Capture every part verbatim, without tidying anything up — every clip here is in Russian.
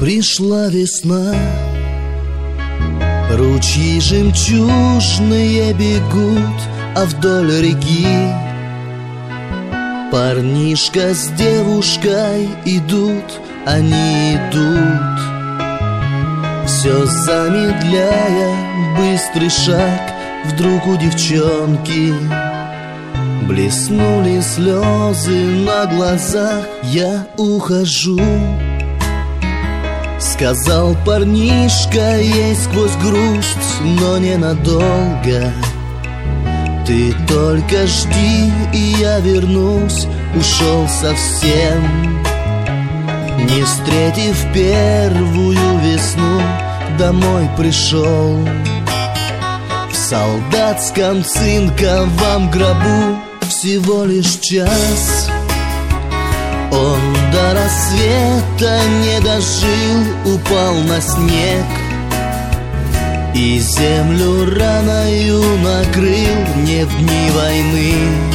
Пришла весна, ручьи жемчужные бегут, а вдоль реки парнишка с девушкой идут, они идут, все замедляя быстрый шаг. Вдруг у девчонки блеснули слезы на глазах. Я ухожу, сказал парнишка ей сквозь грусть, но ненадолго. Ты только жди, и я вернусь. Ушел совсем, не встретив первую весну, домой пришел в солдатском цинковом гробу. Всего лишь час, он до рассвета не дожил, упал на снег и землю раною накрыл. Не в дни войны,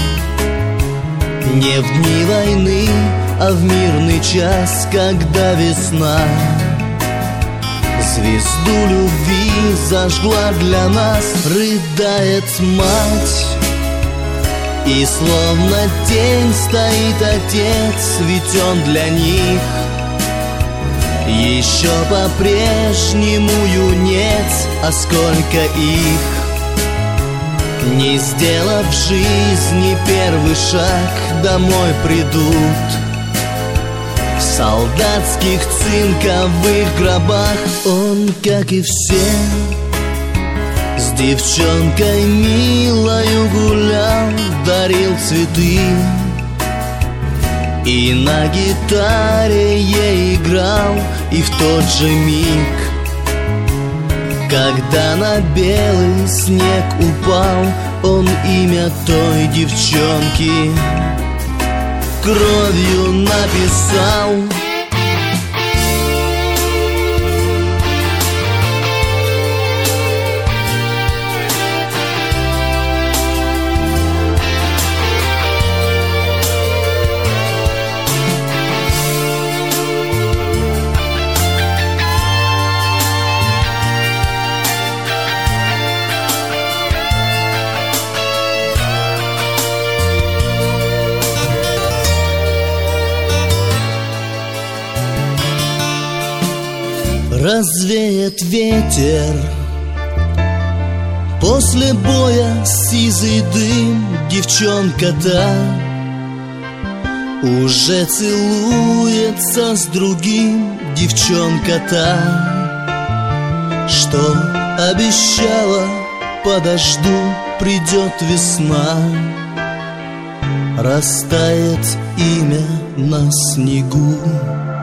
не в дни войны, а в мирный час, когда весна звезду любви зажгла для нас. Рыдает мать, и словно тень стоит отец, ведь он для них еще по-прежнему юнец. А сколько их, не сделав в жизни первый шаг, домой придут в солдатских цинковых гробах. Он, как и все, с девчонкой милою гулял, дарил цветы и на гитаре ей играл. И в тот же миг, когда на белый снег упал, он имя той девчонки кровью написал. Развеет ветер после боя сизый дым. Девчонка та уже целуется с другим. Девчонка та, что обещала: подожду, придет весна, растает имя на снегу.